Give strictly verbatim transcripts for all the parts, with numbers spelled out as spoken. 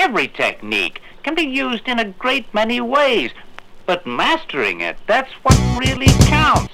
Every technique can be used in a great many ways, but mastering it, that's what really counts.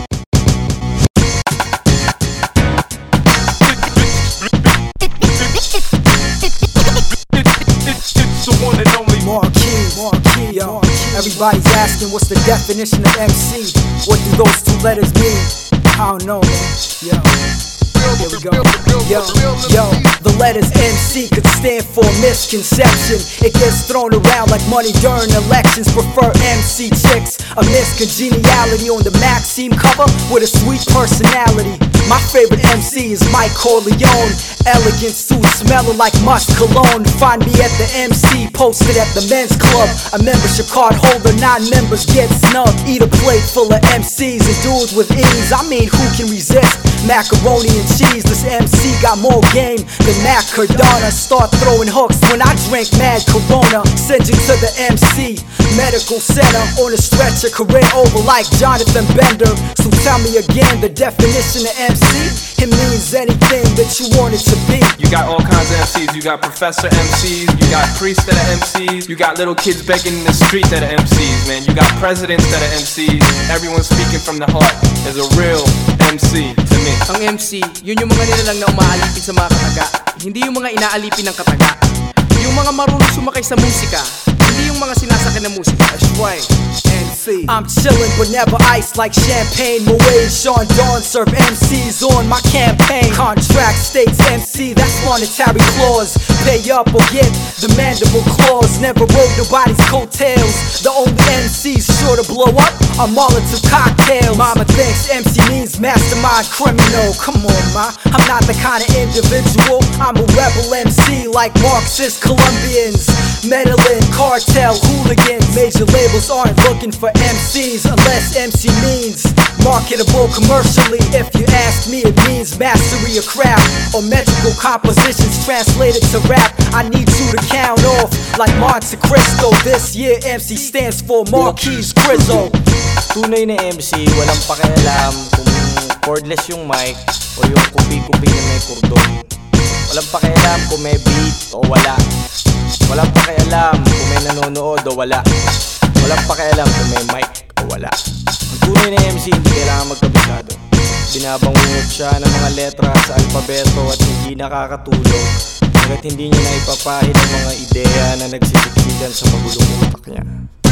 It's the one and only Marquis, Marquis, yo. Everybody's asking what's the definition of M C? What do those two letters mean? I don't know, man. Yo. Here we go. Yo, yo, the letters M C could stand for misconception. It gets thrown around like money during elections. Prefer M C chicks, a miscongeniality on the Maxime cover with a sweet personality. My favorite M C is Mike Corleone. Elegant suit smelling like musk cologne. Find me at the M C posted at the men's club. A membership card holder, nine members get snubbed. Eat a plate full of M Cs and dudes with ease. I mean, who can resist macaroni and cheese? This M C got more game than Matt Cardona. Start throwing hooks when I drink mad Corona. Send you to the M C Medical Center on a stretcher, career over like Jonathan Bender. So tell me again the definition of M C. It means anything that you want it to be. You got all kinds of M Cs. You got professor M Cs, you got priests that are M Cs, you got little kids begging in the street that are M Cs, man. You got presidents that are M Cs. Everyone speaking from the heart is a real M C to me. Ang M C, yun yung mga nilalang na umaalipin sa mga kataga. Hindi yung mga inaalipin ng kataga. Yung mga marunong sumakay sa musika, hindi yung mga sinasakay na musika. That's right, M C. I'm chillin' but never iced like champagne. Moet, Sean Dawn serve M Cs on my campaign. Contract states M C, that's monetary clause. Pay up or get the mandible clause. Never rode nobody's coattails. The only M Cs sure to blow up are Molotov cocktails. Mama thinks M C means mastermind criminal. Come on, ma, I'm not the kind of individual. I'm a rebel M C like Marxist Colombians. Meddling cartel hooligans. Major labels aren't looking for M Cs unless M C means marketable commercially. If you ask me, it means mastery of craft or metrical compositions translated to rap. I need you to count off like Monte Cristo. This year M C stands for Marquis Crizo. Tunay na M C, walang pakialam kung cordless yung mic o yung kupi-kupi na may kordon. Walang pakialam kung may beat o wala. Walang pakialam kung may nanonood o wala. Walang pakialam kung may mic o wala. Ang tunay na M C hindi kailangan magkabisado. Binabangungot siya ng mga letra sa alpabeto at hindi nakakatulog hanggat hindi niya naipapahid ang mga ideya na nagsisiksikan sa magulong utak niya.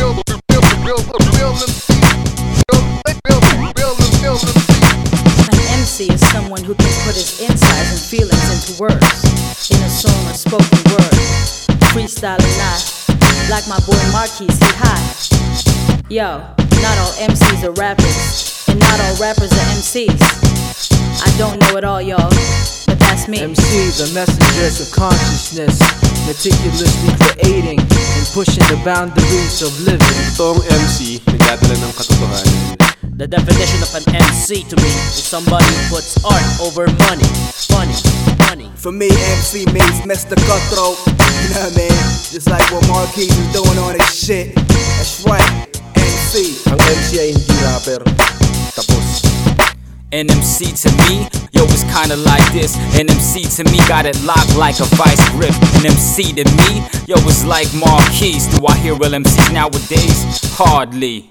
An M C is someone who can put his insides and feelings into words, in a song or spoken word. Freestyle or not, like my boy Marquis, he high. Yo, not all M Cs are rappers, and not all rappers are M Cs. I don't know it all, y'all, but that's me. M Cs are messengers of consciousness, meticulously creating and pushing the boundaries of living. Toong M C, nagdadala ng katotohanan. The definition of an M C to me is somebody who puts art over money. Money, money. For me, M C means Mister Cutthroat. You know what I mean? Just like what Marquis is doing on his shit. That's right, M C. Ang M C ay hindi rapper. Tapos. An M C to me, yo, it's kinda like this. An M C to me got it locked like a vice grip. An M C to me, yo, it's like Marquis. Do I hear real M Cs nowadays? Hardly.